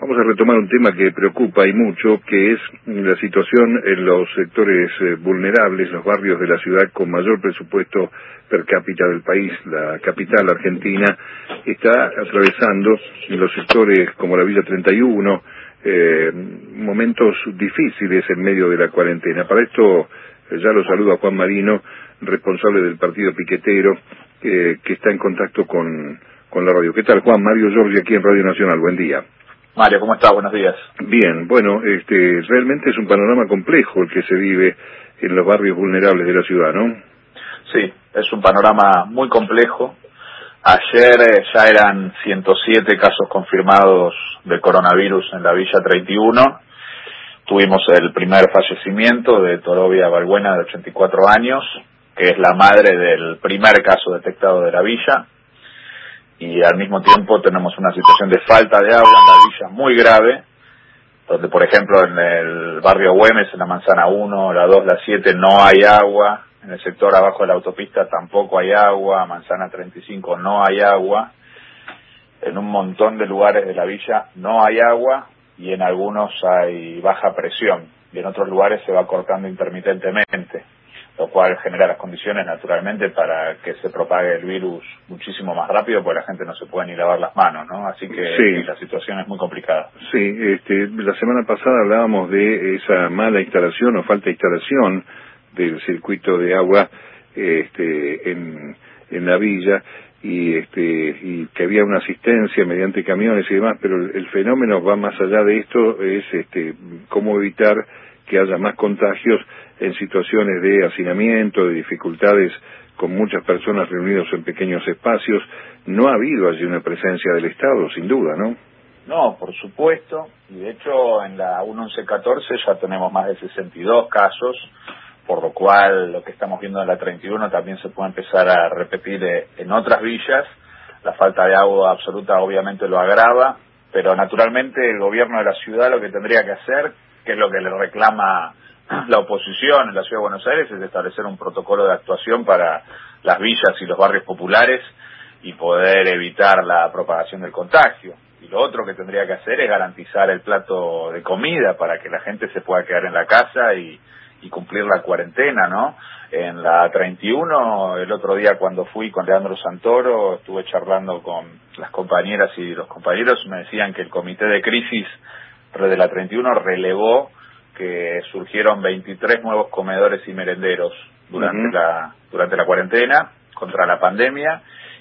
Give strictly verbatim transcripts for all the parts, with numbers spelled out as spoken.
Vamos a retomar un tema que preocupa y mucho, que es la situación en los sectores eh, vulnerables, los barrios de la ciudad con mayor presupuesto per cápita del país. La capital argentina está atravesando en los sectores como la Villa treinta y uno eh, momentos difíciles en medio de la cuarentena. Para esto eh, ya lo saludo a Juan Marino, responsable del partido piquetero, eh, que está en contacto con, con la radio. ¿Qué tal, Juan? Mario Giorgi aquí en Radio Nacional. Buen día. Mario, ¿cómo estás? Buenos días. Bien, bueno, este, realmente es un panorama complejo el que se vive en los barrios vulnerables de la ciudad, ¿no? Sí, es un panorama muy complejo. Ayer eh, ya eran ciento siete casos confirmados de coronavirus en la Villa treinta y uno. Tuvimos el primer fallecimiento de Torovia Balbuena, de ochenta y cuatro años, que es la madre del primer caso detectado de la villa. Y al mismo tiempo tenemos una situación de falta de agua en la villa muy grave, donde por ejemplo en el barrio Güemes, en la manzana uno, la dos, la siete no hay agua, en el sector abajo de la autopista tampoco hay agua, manzana treinta y cinco no hay agua, en un montón de lugares de la villa no hay agua y en algunos hay baja presión y en otros lugares se va cortando intermitentemente, lo cual genera las condiciones naturalmente para que se propague el virus muchísimo más rápido, porque la gente no se puede ni lavar las manos, ¿no? Así que sí. Sí, la situación es muy complicada. Sí, este, la semana pasada hablábamos de esa mala instalación o falta de instalación del circuito de agua este, en, en la villa y, este, y que había una asistencia mediante camiones y demás, pero el, el fenómeno va más allá de esto, es este, cómo evitar que haya más contagios en situaciones de hacinamiento, de dificultades con muchas personas reunidas en pequeños espacios. No ha habido allí una presencia del Estado, sin duda, ¿no? No, por supuesto, y de hecho en la once catorce ya tenemos más de sesenta y dos casos, por lo cual lo que estamos viendo en la treinta y uno también se puede empezar a repetir en otras villas. La falta de agua absoluta obviamente lo agrava, pero naturalmente el gobierno de la ciudad lo que tendría que hacer, que es lo que le reclama la oposición en la Ciudad de Buenos Aires, es establecer un protocolo de actuación para las villas y los barrios populares y poder evitar la propagación del contagio. Y lo otro que tendría que hacer es garantizar el plato de comida para que la gente se pueda quedar en la casa y, y cumplir la cuarentena, ¿no? En la treinta y uno, el otro día cuando fui con Leandro Santoro, estuve charlando con las compañeras y los compañeros, me decían que el comité de crisis de la treinta y uno relevó que surgieron veintitrés nuevos comedores y merenderos durante Uh-huh. la durante la cuarentena contra la pandemia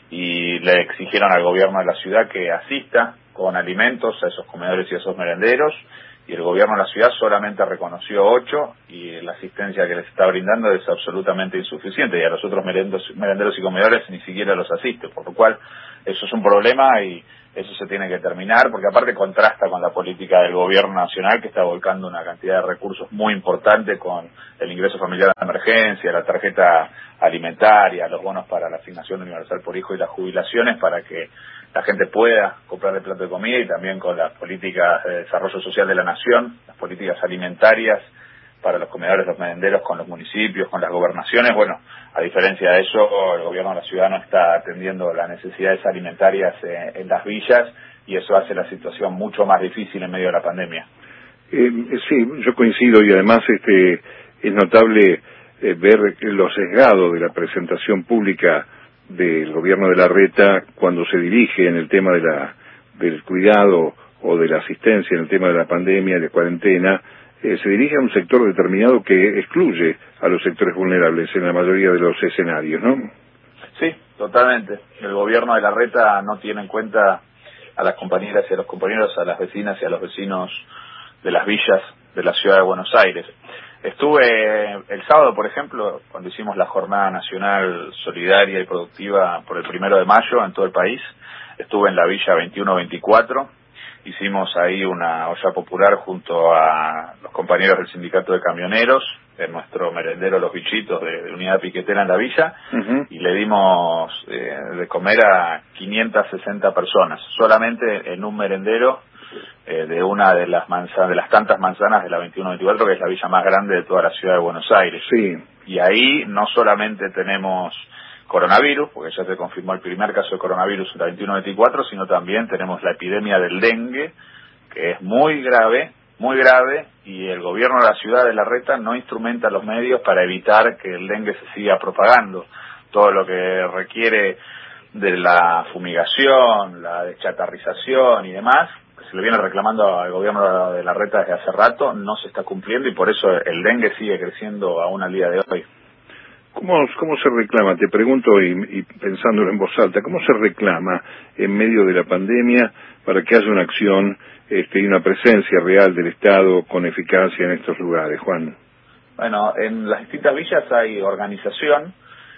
y le exigieron al gobierno de la ciudad que asista con alimentos a esos comedores y a esos merenderos y el gobierno de la ciudad solamente reconoció ocho y la asistencia que les está brindando es absolutamente insuficiente y a los otros merendos, merenderos y comedores ni siquiera los asiste, por lo cual eso es un problema y eso se tiene que terminar, porque aparte contrasta con la política del gobierno nacional que está volcando una cantidad de recursos muy importante con el ingreso familiar de emergencia, la tarjeta alimentaria, los bonos para la asignación universal por hijo y las jubilaciones para que la gente pueda comprar el plato de comida y también con las políticas de desarrollo social de la nación, las políticas alimentarias para los comedores, los merenderos, con los municipios, con las gobernaciones. Bueno, a diferencia de eso, el gobierno de la ciudad no está atendiendo las necesidades alimentarias eh, en las villas y eso hace la situación mucho más difícil en medio de la pandemia. Eh, sí, yo coincido y además este, es notable eh, ver lo sesgado de la presentación pública del gobierno de Larreta cuando se dirige en el tema de la, del cuidado o de la asistencia en el tema de la pandemia, de cuarentena. Eh, se dirige a un sector determinado que excluye a los sectores vulnerables en la mayoría de los escenarios, ¿no? Sí, totalmente. El gobierno de Larreta no tiene en cuenta a las compañeras y a los compañeros, a las vecinas y a los vecinos de las villas de la ciudad de Buenos Aires. Estuve el sábado, por ejemplo, cuando hicimos la Jornada Nacional Solidaria y Productiva por el primero de mayo en todo el país, estuve en la Villa veintiuno veinticuatro. Hicimos ahí una olla popular junto a los compañeros del sindicato de camioneros, en nuestro merendero Los Bichitos de, de Unidad Piquetera en la villa, uh-huh. y le dimos eh, de comer a quinientas sesenta personas, solamente en un merendero eh, de una de las manzanas, de las tantas manzanas de la veintiuno veinticuatro, que es la villa más grande de toda la ciudad de Buenos Aires. Sí. Y ahí no solamente tenemos coronavirus, porque ya se confirmó el primer caso de coronavirus en la veintiuno veinticuatro, sino también tenemos la epidemia del dengue, que es muy grave, muy grave, y el gobierno de la ciudad de La Reta no instrumenta los medios para evitar que el dengue se siga propagando. Todo lo que requiere de la fumigación, la deschatarrización y demás, que se le viene reclamando al gobierno de La Reta desde hace rato, no se está cumpliendo, y por eso el dengue sigue creciendo aún al día de hoy. ¿Cómo, cómo se reclama? Te pregunto, y, y pensándolo en voz alta, ¿cómo se reclama en medio de la pandemia para que haya una acción este, y una presencia real del Estado con eficacia en estos lugares, Juan? Bueno, en las distintas villas hay organización,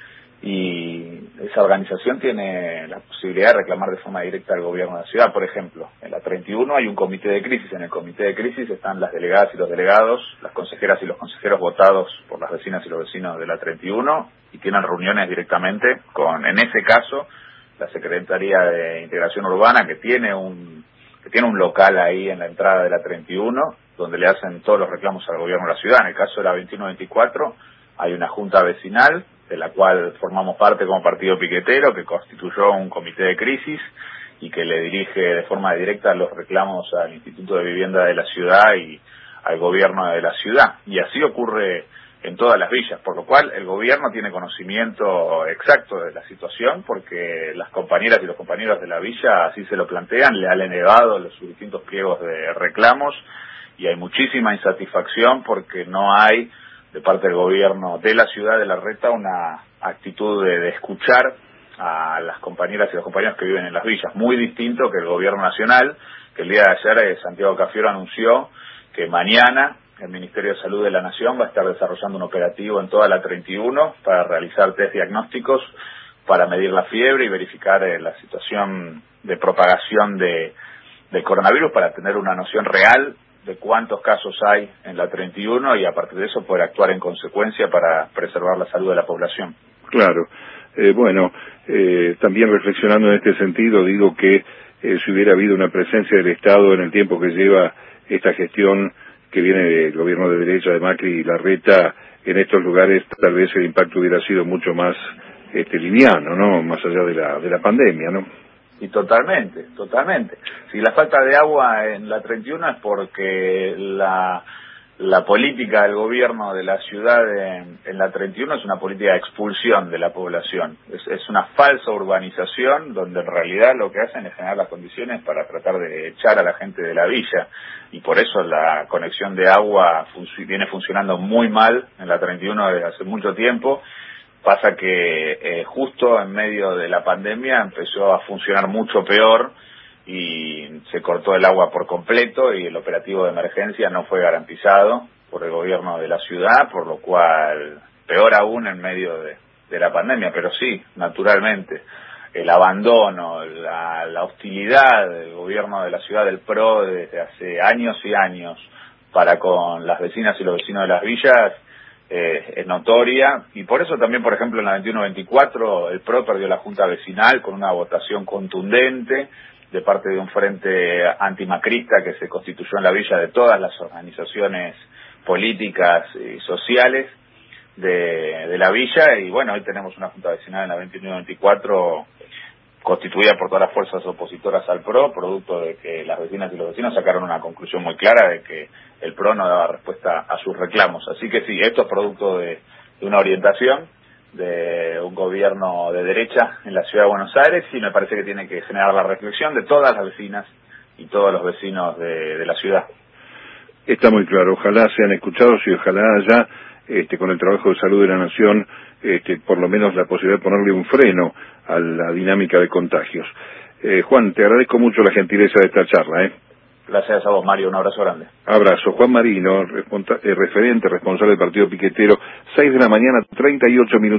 y esa organización tiene la posibilidad de reclamar de forma directa al gobierno de la ciudad. Por ejemplo, en la treinta y uno hay un comité de crisis. En el comité de crisis están las delegadas y los delegados, las consejeras y los consejeros votados por las vecinas y los vecinos de la treinta y uno, y tienen reuniones directamente con, en ese caso, la Secretaría de Integración Urbana, que tiene un que tiene un local ahí en la entrada de la treinta y uno, donde le hacen todos los reclamos al gobierno de la ciudad. En el caso de la veintiuno veinticuatro hay una junta vecinal, de la cual formamos parte como partido piquetero, que constituyó un comité de crisis y que le dirige de forma directa los reclamos al Instituto de Vivienda de la ciudad y al gobierno de la ciudad. Y así ocurre en todas las villas, por lo cual el gobierno tiene conocimiento exacto de la situación, porque las compañeras y los compañeros de la villa así se lo plantean, le han elevado los distintos pliegos de reclamos, y hay muchísima insatisfacción porque no hay de parte del gobierno de la ciudad de La Reta una actitud de, de escuchar a las compañeras y los compañeros que viven en las villas, muy distinto que el gobierno nacional, que el día de ayer eh, Santiago Cafiero anunció que mañana el Ministerio de Salud de la Nación va a estar desarrollando un operativo en toda la treinta y uno para realizar test diagnósticos, para medir la fiebre y verificar eh, la situación de propagación de, del coronavirus, para tener una noción real de cuántos casos hay en la treinta y uno y a partir de eso poder actuar en consecuencia para preservar la salud de la población. Claro. Eh, bueno, eh, también reflexionando en este sentido, digo que eh, si hubiera habido una presencia del Estado en el tiempo que lleva esta gestión que viene del gobierno de derecha de Macri y La Reta en estos lugares, tal vez el impacto hubiera sido mucho más este, liviano, ¿no? Más allá de la, de la pandemia, ¿no? Y totalmente, totalmente. Si la falta de agua en la treinta y uno es porque la la política del gobierno de la ciudad en, en la treinta y uno es una política de expulsión de la población. Es, es una falsa urbanización donde en realidad lo que hacen es generar las condiciones para tratar de echar a la gente de la villa. Y por eso la conexión de agua func- viene funcionando muy mal en la treinta y uno desde hace mucho tiempo. Pasa que eh, justo en medio de la pandemia empezó a funcionar mucho peor y se cortó el agua por completo y el operativo de emergencia no fue garantizado por el gobierno de la ciudad, por lo cual peor aún en medio de, de la pandemia. Pero sí, naturalmente, el abandono, la, la hostilidad del gobierno de la ciudad del P R O desde hace años y años para con las vecinas y los vecinos de las villas Eh, es notoria, y por eso también, por ejemplo, en la veintiuno veinticuatro el P R O perdió la junta vecinal con una votación contundente de parte de un frente antimacrista que se constituyó en la villa de todas las organizaciones políticas y sociales de, de la villa, y bueno, hoy tenemos una junta vecinal en la veintiuno veinticuatro constituida por todas las fuerzas opositoras al P R O, producto de que las vecinas y los vecinos sacaron una conclusión muy clara de que el P R O no daba respuesta a sus reclamos. Así que sí, esto es producto de, de una orientación de un gobierno de derecha en la ciudad de Buenos Aires, y me parece que tiene que generar la reflexión de todas las vecinas y todos los vecinos de, de la ciudad. Está muy claro, ojalá sean escuchados y ojalá haya, este, con el trabajo de salud de la Nación, este, por lo menos la posibilidad de ponerle un freno a la dinámica de contagios. Eh, Juan, te agradezco mucho la gentileza de esta charla, ¿eh? Gracias a vos, Mario, un abrazo grande. Abrazo. Juan Marino, responsa- eh, referente, responsable del partido piquetero, seis de la mañana, treinta y ocho minutos.